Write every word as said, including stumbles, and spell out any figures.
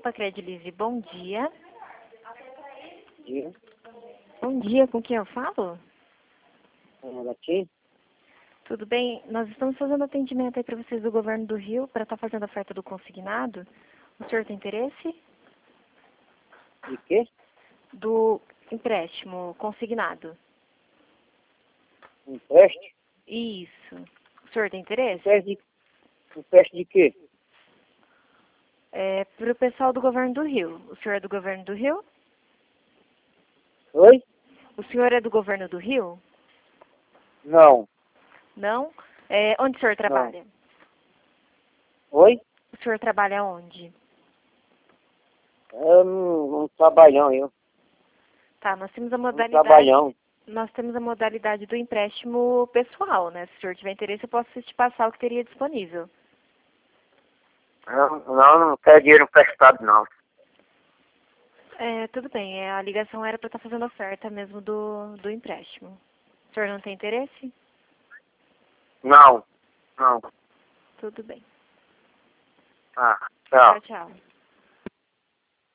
Opa, Credilize, bom dia. Dia. Bom dia, com quem eu falo? Aqui? Tudo bem? Nós estamos fazendo atendimento aí para vocês do Governo do Rio para estar fazendo a oferta do consignado. O senhor tem interesse? De quê? Do empréstimo consignado. Empréstimo? Isso. O senhor tem interesse? Empréstimo de, empréstimo de quê? É para o pessoal do Governo do Rio. O senhor é do Governo do Rio? Oi? O senhor é do Governo do Rio? Não. Não? É, onde o senhor trabalha? Oi? O senhor trabalha onde? Eu não, não trabalhão, eu. Tá, nós temos a Não modalidade... trabalhão. Nós temos a modalidade do empréstimo pessoal, né? Se o senhor tiver interesse, eu posso te passar o que teria disponível. Não, não, não quero dinheiro emprestado, não. É, tudo bem. É, a ligação era para estar fazendo oferta mesmo do, do empréstimo. O senhor não tem interesse? Não. Não. Tudo bem. Ah, tchau. Tchau, tchau.